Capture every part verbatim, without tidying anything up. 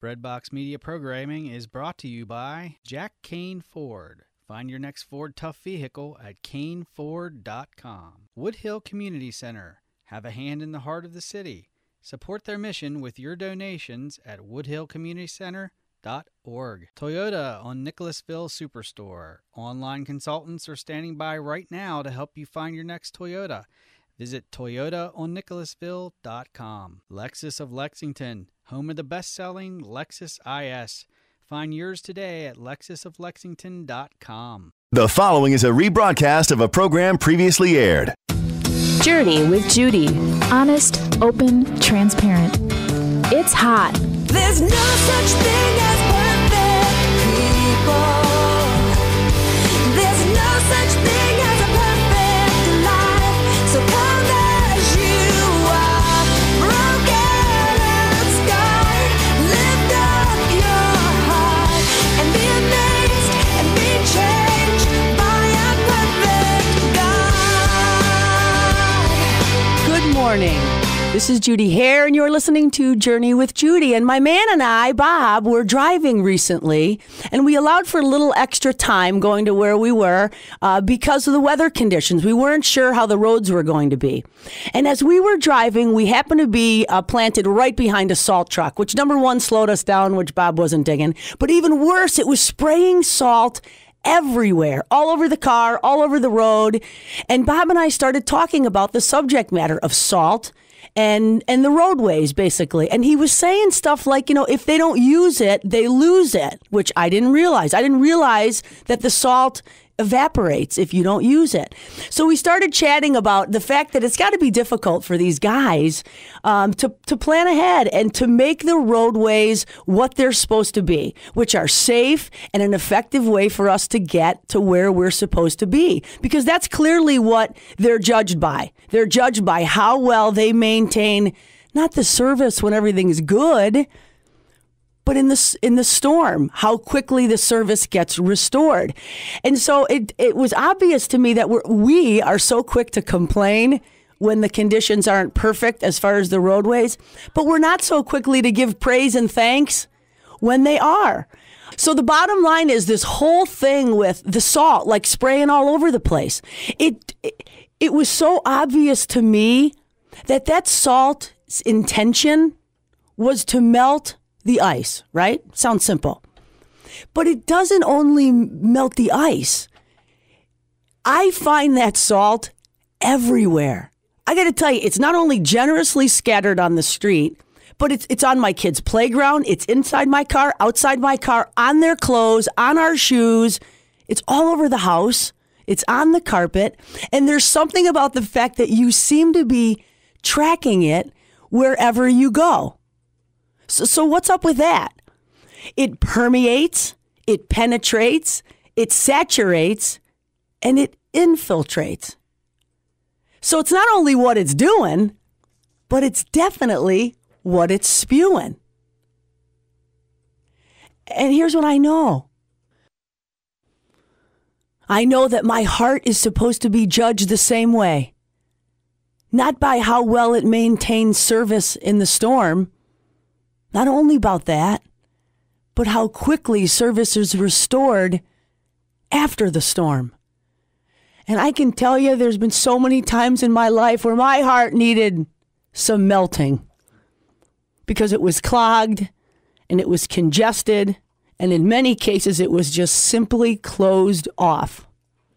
Breadbox Media programming is brought to you by Jack Kane Ford. Find your next Ford Tough vehicle at Kane Ford dot com. Woodhill Community Center. Have a hand in the heart of the city. Support their mission with your donations at woodhill community center dot org. Toyota on Nicholasville Superstore. Online consultants are standing by right now to help you find your next Toyota. Visit toyota on nicholasville dot com. Lexus of Lexington, home of the best-selling Lexus I S. Find yours today at lexus of lexington dot com. The following is a rebroadcast of a program previously aired. Journey with Judy. Honest, open, transparent. It's hot. There's no such thing as perfect people. There's no such thing as a perfect life. So come as you are, broken and scarred. Lift up your heart and be amazed and be changed by a perfect God. Good morning. This is Judy Hare, and you're listening to Journey with Judy. And my man and I, Bob, were driving recently, and we allowed for a little extra time going to where we were uh, because of the weather conditions. We weren't sure how the roads were going to be. And as we were driving, we happened to be uh, planted right behind a salt truck, which, number one, slowed us down, which Bob wasn't digging. But even worse, it was spraying salt everywhere, all over the car, all over the road. And Bob and I started talking about the subject matter of salt and and the roadways, basically. And he was saying stuff like, you know, if they don't use it, they lose it, which I didn't realize. I didn't realize that the salt evaporates if you don't use it. So we started chatting about the fact that it's got to be difficult for these guys um, to, to plan ahead and to make the roadways what they're supposed to be, which are safe and an effective way for us to get to where we're supposed to be. Because that's clearly what they're judged by. They're judged by how well they maintain not the service when everything's good, but in the in the storm, how quickly the service gets restored. And so it it was obvious to me that we're, we are so quick to complain when the conditions aren't perfect as far as the roadways, but we're not so quickly to give praise and thanks when they are. So the bottom line is this whole thing with the salt, like spraying all over the place. It it, it was so obvious to me that that salt's intention was to melt the ice, right? Sounds simple. But it doesn't only melt the ice. I find that salt everywhere. I got to tell you, it's not only generously scattered on the street, but it's it's on my kids' playground, it's inside my car, outside my car, on their clothes, on our shoes. It's all over the house. It's on the carpet. And there's something about the fact that you seem to be tracking it wherever you go. So, so what's up with that? It permeates, it penetrates, it saturates, and it infiltrates. So it's not only what it's doing, but it's definitely what it's spewing. And here's what I know. I know that my heart is supposed to be judged the same way. Not by how well it maintains service in the storm. Not only about that, but how quickly service is restored after the storm. And I can tell you there's been so many times in my life where my heart needed some melting because it was clogged and it was congested, and in many cases it was just simply closed off.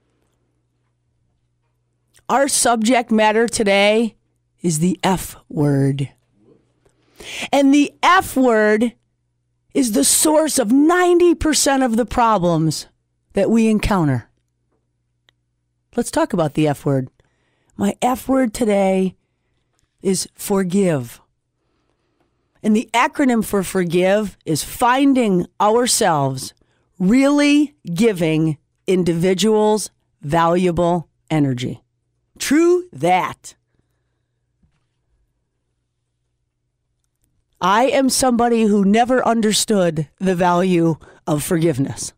Our subject matter today is the F word. And the F word is the source of ninety percent of the problems that we encounter. Let's talk about the F word. My F word today is forgive. And the acronym for forgive is finding ourselves really giving individuals valuable energy. True that. I am somebody who never understood the value of forgiveness.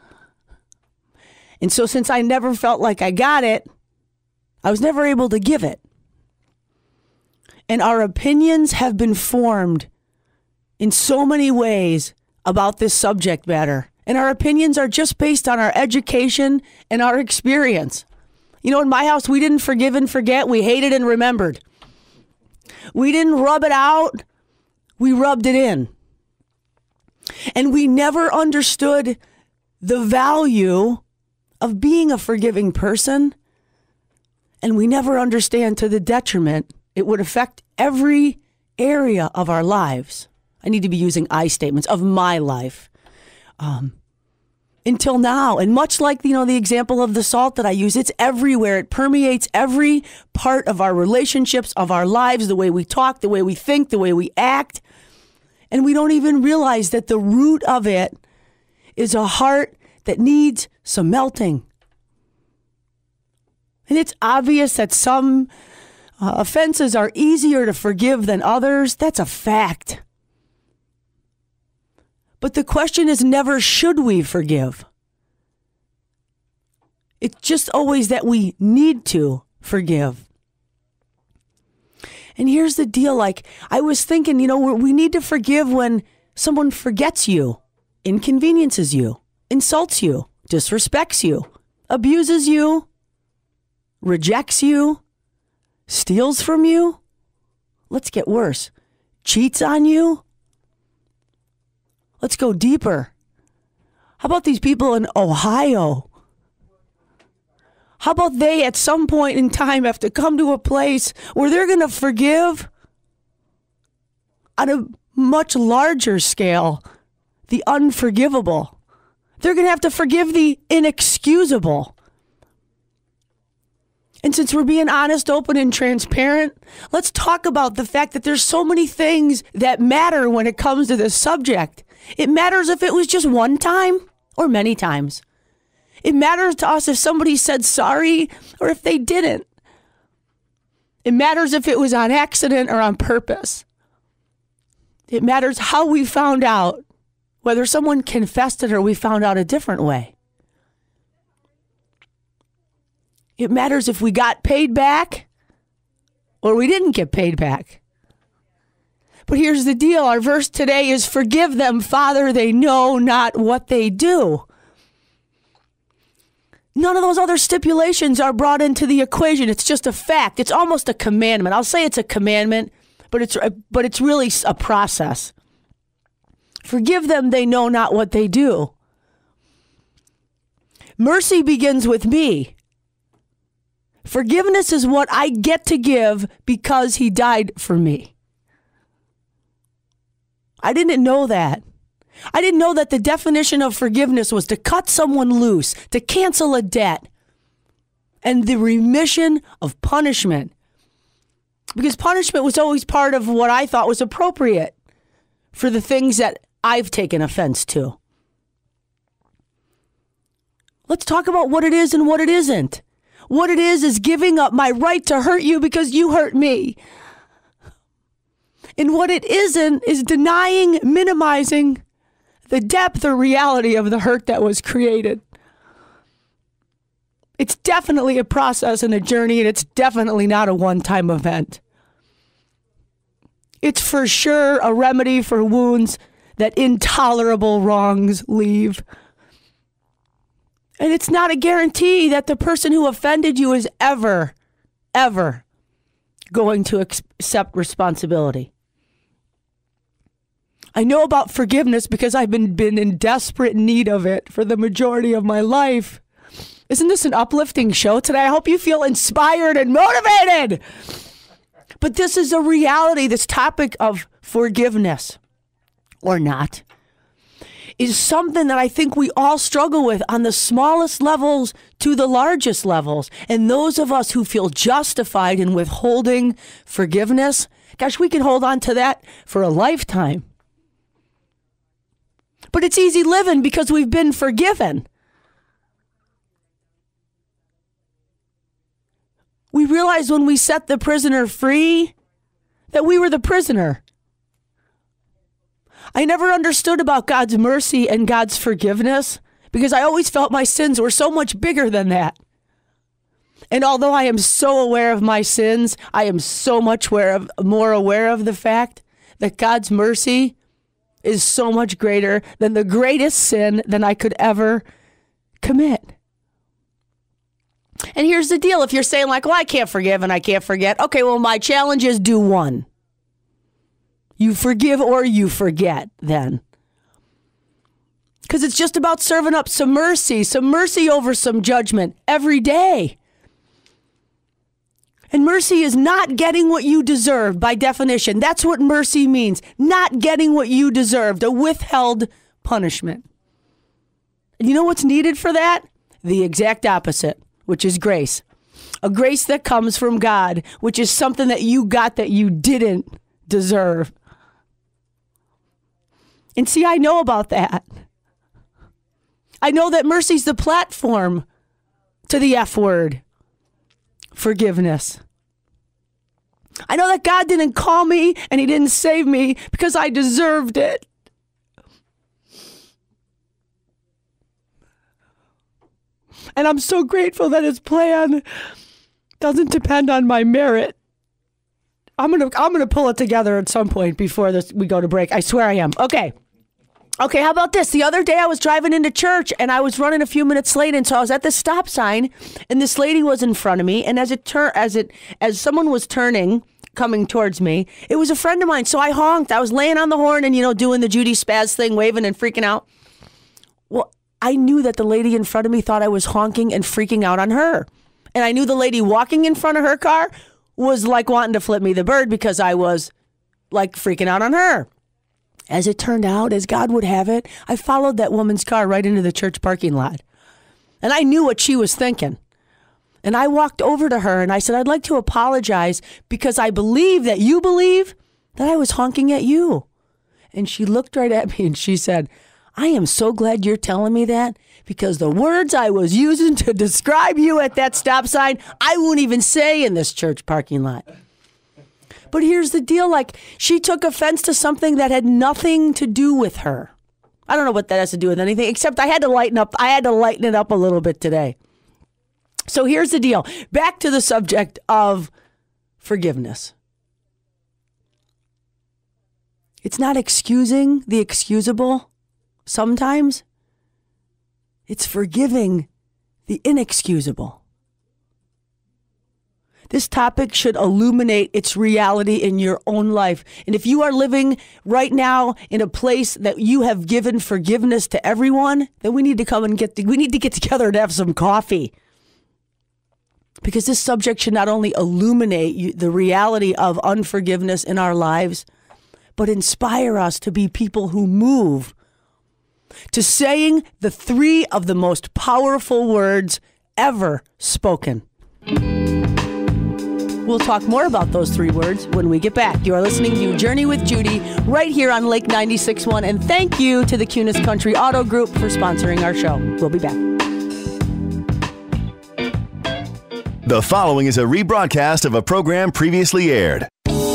And so since I never felt like I got it, I was never able to give it. And our opinions have been formed in so many ways about this subject matter. And our opinions are just based on our education and our experience. You know, in my house, we didn't forgive and forget. We hated and remembered. We didn't rub it out. We rubbed it in. And we never understood the value of being a forgiving person. And we never understand to the detriment it would affect every area of our lives. I need to be using I statements of my life. Um, until now. And much like, you know, the example of the salt that I use, it's everywhere. It permeates every part of our relationships, of our lives, the way we talk, the way we think, the way we act. And we don't even realize that the root of it is a heart that needs some melting. And it's obvious that some uh, offenses are easier to forgive than others. That's a fact. But the question is never should we forgive. It's just always that we need to forgive. And here's the deal. Like, I was thinking, you know, we need to forgive when someone forgets you, inconveniences you, insults you, disrespects you, abuses you, rejects you, steals from you. Let's get worse. Cheats on you. Let's go deeper. How about these people in Ohio? How about they at some point in time have to come to a place where they're going to forgive on a much larger scale the unforgivable. They're going to have to forgive the inexcusable. And since we're being honest, open, and transparent, let's talk about the fact that there's so many things that matter when it comes to this subject. It matters if it was just one time or many times. It matters to us if somebody said sorry or if they didn't. It matters if it was on accident or on purpose. It matters how we found out, whether someone confessed it or we found out a different way. It matters if we got paid back or we didn't get paid back. But here's the deal. Our verse today is, forgive them, Father, they know not what they do. None of those other stipulations are brought into the equation. It's just a fact. It's almost a commandment. I'll say it's a commandment, but it's but it's really a process. Forgive them, they know not what they do. Mercy begins with me. Forgiveness is what I get to give because he died for me. I didn't know that. I didn't know that the definition of forgiveness was to cut someone loose, to cancel a debt, and the remission of punishment. Because punishment was always part of what I thought was appropriate for the things that I've taken offense to. Let's talk about what it is and what it isn't. What it is is giving up my right to hurt you because you hurt me. And what it isn't is denying, minimizing the depth or reality of the hurt that was created. It's definitely a process and a journey, and it's definitely not a one-time event. It's for sure a remedy for wounds that intolerable wrongs leave. And it's not a guarantee that the person who offended you is ever, ever going to accept responsibility. I know about forgiveness because I've been, been in desperate need of it for the majority of my life. Isn't this an uplifting show today? I hope you feel inspired and motivated. But this is a reality. This topic of forgiveness, or not, is something that I think we all struggle with on the smallest levels to the largest levels. And those of us who feel justified in withholding forgiveness, gosh, we can hold on to that for a lifetime. But it's easy living because we've been forgiven. We realize when we set the prisoner free that we were the prisoner. I never understood about God's mercy and God's forgiveness because I always felt my sins were so much bigger than that. And although I am so aware of my sins, I am so much aware of, more aware of the fact that God's mercy is so much greater than the greatest sin that I could ever commit. And here's the deal. If you're saying like, well, I can't forgive and I can't forget. Okay, well, my challenge is do one. You forgive or you forget then. Because it's just about serving up some mercy, some mercy over some judgment every day. And mercy is not getting what you deserve by definition. That's what mercy means. Not getting what you deserved, a withheld punishment. And you know what's needed for that? The exact opposite, which is grace. A grace that comes from God, which is something that you got that you didn't deserve. And see, I know about that. I know that mercy's the platform to the F word, forgiveness. I know that God didn't call me and he didn't save me because I deserved it. And I'm so grateful that his plan doesn't depend on my merit. I'm going to I'm going to pull it together at some point before this we go to break. I swear I am. Okay. Okay, how about this? The other day I was driving into church and I was running a few minutes late, and so I was at the stop sign and this lady was in front of me, and as it tur- as it as someone was turning coming towards me, it was a friend of mine. So I honked. I was laying on the horn and, you know, doing the Judy Spaz thing, waving and freaking out. Well, I knew that the lady in front of me thought I was honking and freaking out on her. And I knew the lady walking in front of her car was like wanting to flip me the bird because I was like freaking out on her. As it turned out, as God would have it, I followed that woman's car right into the church parking lot. And I knew what she was thinking. And I walked over to her and I said, I'd like to apologize because I believe that you believe that I was honking at you. And she looked right at me and she said, I am so glad you're telling me that, because the words I was using to describe you at that stop sign, I won't even say in this church parking lot. But here's the deal, like, she took offense to something that had nothing to do with her. I don't know what that has to do with anything, except I had to lighten up. I had to lighten it up a little bit today. So here's the deal. Back to the subject of forgiveness. It's not excusing the excusable sometimes. It's forgiving the inexcusable. This topic should illuminate its reality in your own life. And if you are living right now in a place that you have given forgiveness to everyone, then we need to come and get, the, we need to get together and have some coffee. Because this subject should not only illuminate you, the reality of unforgiveness in our lives, but inspire us to be people who move to saying the three of the most powerful words ever spoken. We'll talk more about those three words when we get back. You are listening to Journey with Judy right here on Lake ninety-six point one. And thank you to the Kunis Country Auto Group for sponsoring our show. We'll be back. The following is a rebroadcast of a program previously aired.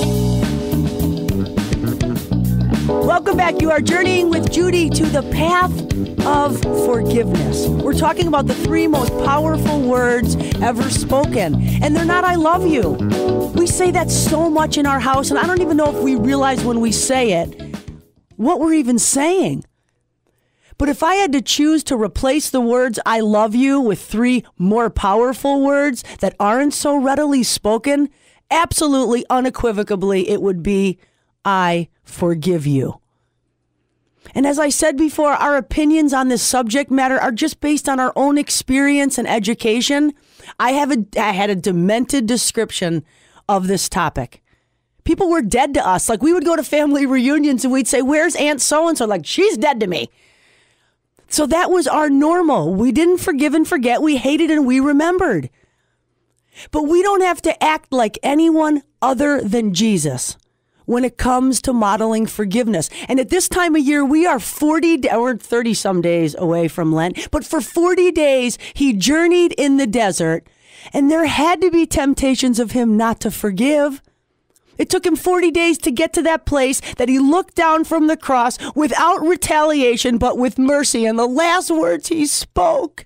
Welcome back. You are journeying with Judy to the path of forgiveness. We're talking about the three most powerful words ever spoken. And they're not, I love you. We say that so much in our house, and I don't even know if we realize when we say it what we're even saying. But if I had to choose to replace the words I love you with three more powerful words that aren't so readily spoken, absolutely, unequivocally, it would be I forgive you. And as I said before, our opinions on this subject matter are just based on our own experience and education. I have a, I had a demented description of this topic. People were dead to us. Like, we would go to family reunions and we'd say, where's Aunt so-and-so? Like, she's dead to me. So that was our normal. We didn't forgive and forget. We hated and we remembered. But we don't have to act like anyone other than Jesus when it comes to modeling forgiveness. And at this time of year, we are forty or thirty some days away from Lent. But for forty days, he journeyed in the desert, and there had to be temptations of him not to forgive. It took him forty days to get to that place that he looked down from the cross without retaliation, but with mercy. And the last words he spoke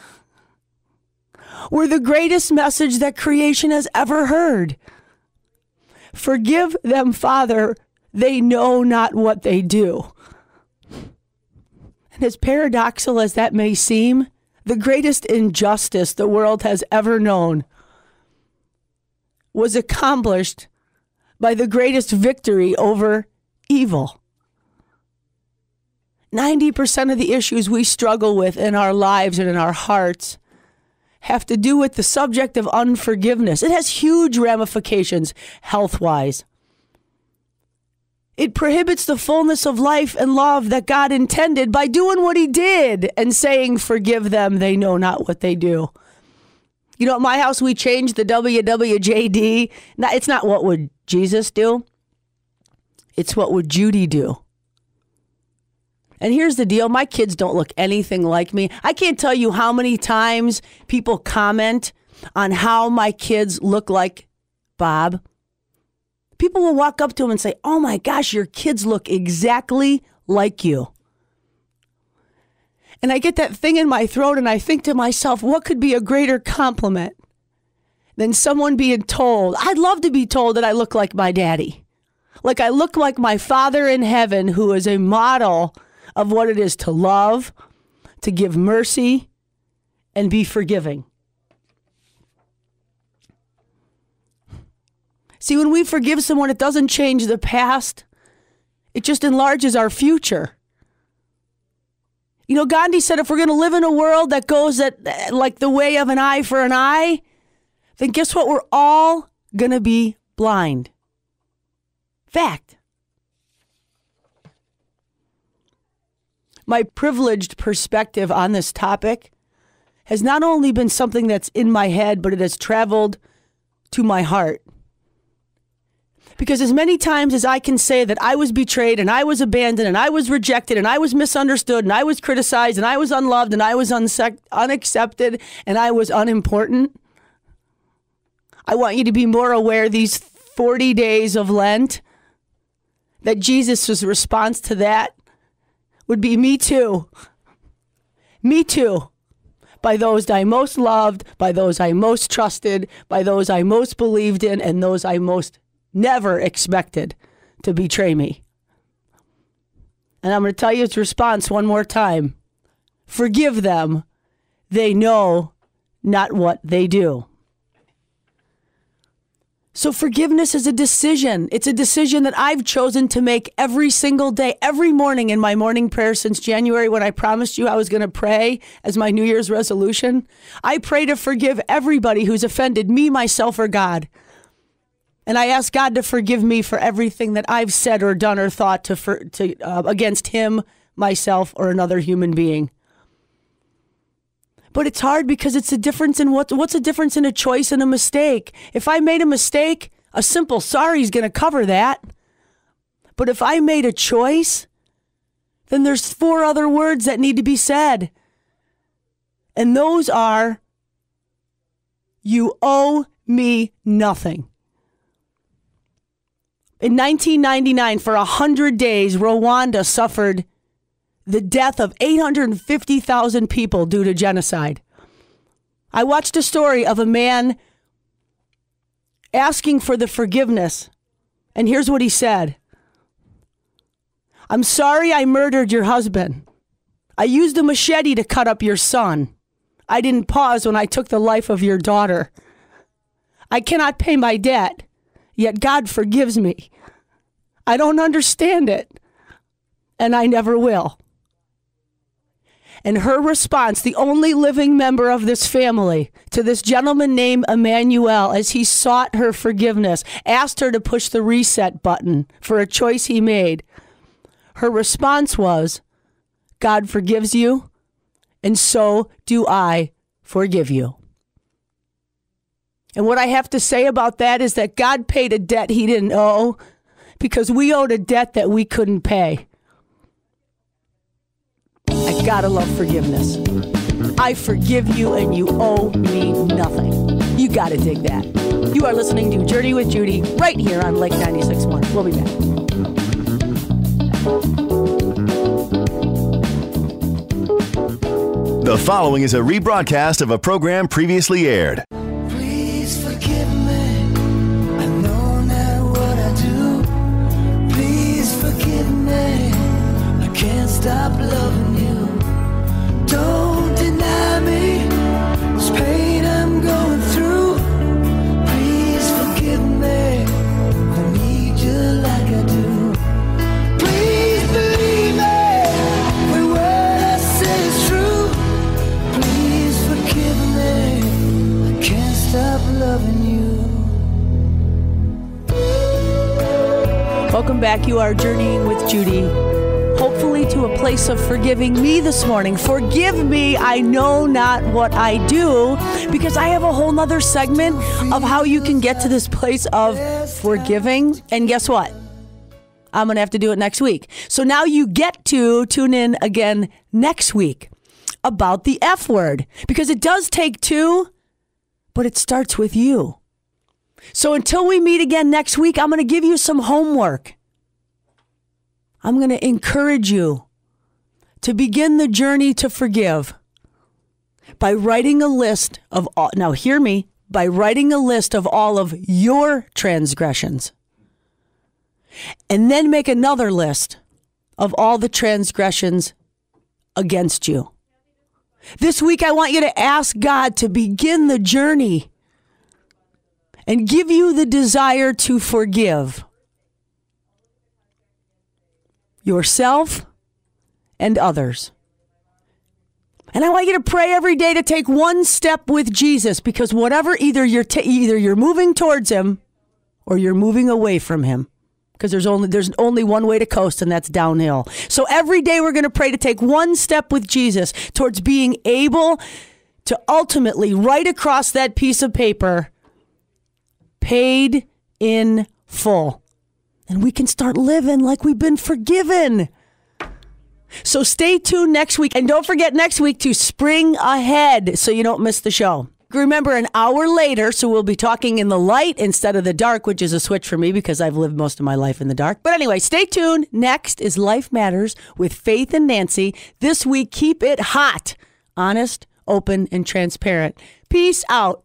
were the greatest message that creation has ever heard. Forgive them, Father, they know not what they do. And as paradoxical as that may seem, the greatest injustice the world has ever known was accomplished by the greatest victory over evil. ninety percent of the issues we struggle with in our lives and in our hearts have to do with the subject of unforgiveness. It has huge ramifications health-wise. It prohibits the fullness of life and love that God intended by doing what he did and saying, forgive them, they know not what they do. You know, at my house, we changed the W W J D. Now, it's not what would Jesus do. It's what would Judy do. And here's the deal. My kids don't look anything like me. I can't tell you how many times people comment on how my kids look like Bob. People will walk up to him and say, oh my gosh, your kids look exactly like you. And I get that thing in my throat and I think to myself, what could be a greater compliment than someone being told, I'd love to be told that I look like my daddy. Like I look like my Father in heaven, who is a model of what it is to love, to give mercy, and be forgiving. See, when we forgive someone, it doesn't change the past. It just enlarges our future. You know, Gandhi said if we're going to live in a world that goes at, like the way of an eye for an eye, then guess what? We're all going to be blind. Fact. My privileged perspective on this topic has not only been something that's in my head, but it has traveled to my heart. Because as many times as I can say that I was betrayed and I was abandoned and I was rejected and I was misunderstood and I was criticized and I was unloved and I was unse- unaccepted and I was unimportant, I want you to be more aware these forty days of Lent that Jesus' response to that would be me too. Me too. By those I most loved, by those I most trusted, by those I most believed in, and those I most never expected to betray me. And I'm going to tell you his response one more time. Forgive them. They know not what they do. So forgiveness is a decision. It's a decision that I've chosen to make every single day, every morning in my morning prayer since January, when I promised you I was going to pray as my New Year's resolution. I pray to forgive everybody who's offended me, myself, or God. And I ask God to forgive me for everything that I've said or done or thought to, for, to uh, against him, myself, or another human being. But it's hard because it's a difference in what, what's the difference in a choice and a mistake? If I made a mistake, a simple sorry is going to cover that. But if I made a choice, then there's four other words that need to be said. And those are, you owe me nothing. In nineteen ninety-nine, for one hundred days, Rwanda suffered the death of eight hundred fifty thousand people due to genocide. I watched a story of a man asking for the forgiveness. And here's what he said. I'm sorry I murdered your husband. I used a machete to cut up your son. I didn't pause when I took the life of your daughter. I cannot pay my debt, yet God forgives me. I don't understand it, and I never will. And her response, the only living member of this family, to this gentleman named Emmanuel, as he sought her forgiveness, asked her to push the reset button for a choice he made. Her response was, God forgives you, and so do I forgive you. And what I have to say about that is that God paid a debt he didn't owe because we owed a debt that we couldn't pay. I gotta love forgiveness. I forgive you and you owe me nothing. You gotta dig that. You are listening to Journey with Judy right here on Lake ninety-six point one. We'll be back. The following is a rebroadcast of a program previously aired. Please forgive me. I know not what I do. Please forgive me. I can't stop loving you. welcome back. You are journeying with Judy, hopefully to a place of forgiving me this morning. Forgive me, I know not what I do, because I have a whole nother segment of how you can get to this place of forgiving. And guess what? I'm going to have to do it next week. So now you get to tune in again next week about the F word, because it does take two, but it starts with you. So until we meet again next week, I'm going to give you some homework. I'm going to encourage you to begin the journey to forgive by writing a list of all, now hear me, by writing a list of all of your transgressions. And then make another list of all the transgressions against you. This week, I want you to ask God to begin the journey and give you the desire to forgive yourself and others. And I want you to pray every day to take one step with Jesus, because whatever, either you're ta- either you're moving towards him or you're moving away from him, because there's only there's only one way to coast, and that's downhill. So every day we're going to pray to take one step with Jesus towards being able to ultimately write across that piece of paper, paid in full. And we can start living like we've been forgiven. So stay tuned next week. And don't forget next week to spring ahead so you don't miss the show. Remember, an hour later, so we'll be talking in the light instead of the dark, which is a switch for me because I've lived most of my life in the dark. But anyway, stay tuned. Next is Life Matters with Faith and Nancy. This week, keep it hot, honest, open, and transparent. Peace out.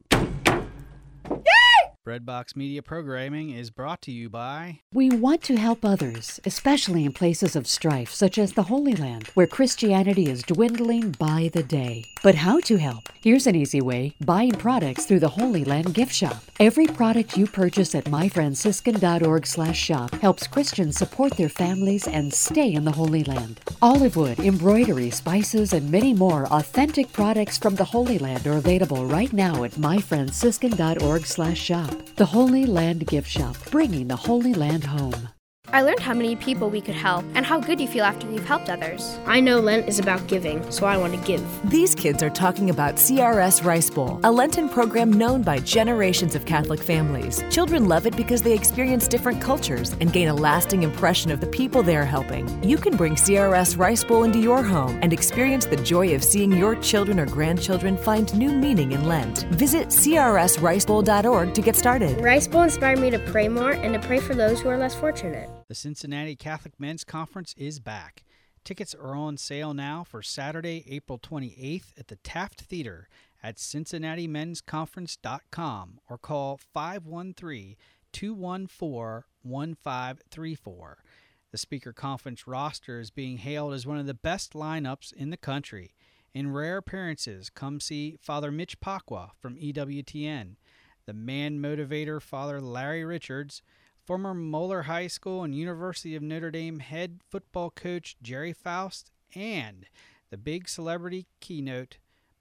Breadbox Media Programming is brought to you by... We want to help others, especially in places of strife, such as the Holy Land, where Christianity is dwindling by the day. But how to help? Here's an easy way. Buying products through the Holy Land gift shop. Every product you purchase at my franciscan dot org slash shop helps Christians support their families and stay in the Holy Land. Olive wood, embroidery, spices, and many more authentic products from the Holy Land are available right now at my franciscan dot org slash shop. The Holy Land Gift Shop, bringing the Holy Land home. I learned how many people we could help and how good you feel after you've helped others. I know Lent is about giving, so I want to give. These kids are talking about C R S Rice Bowl, a Lenten program known by generations of Catholic families. Children love it because they experience different cultures and gain a lasting impression of the people they are helping. You can bring C R S Rice Bowl into your home and experience the joy of seeing your children or grandchildren find new meaning in Lent. Visit c r s rice bowl dot org to get started. Rice Bowl inspired me to pray more and to pray for those who are less fortunate. The Cincinnati Catholic Men's Conference is back. Tickets are on sale now for Saturday, April twenty-eighth at the Taft Theater at cincinnati men's conference dot com or call five one three, two one four, one five three four. The speaker conference roster is being hailed as one of the best lineups in the country. In rare appearances, come see Father Mitch Pacwa from E W T N, the man motivator Father Larry Richards, former Moeller High School and University of Notre Dame head football coach Jerry Faust, and the big celebrity keynote,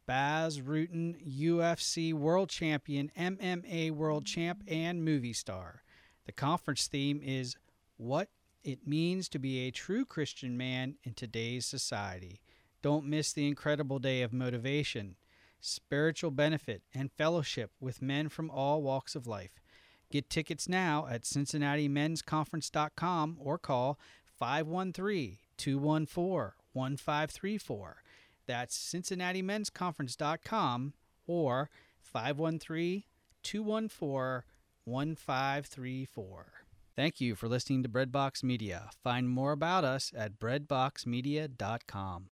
Baz Rutten, U F C world champion, M M A world champ, and movie star. The conference theme is What It Means to Be a True Christian Man in Today's Society. Don't miss the incredible day of motivation, spiritual benefit, and fellowship with men from all walks of life. Get tickets now at cincinnati men's conference dot com or call five one three, two one four, one five three four. That's cincinnati men's conference dot com or five one three, two one four, one five three four. Thank you for listening to Breadbox Media. Find more about us at breadbox media dot com.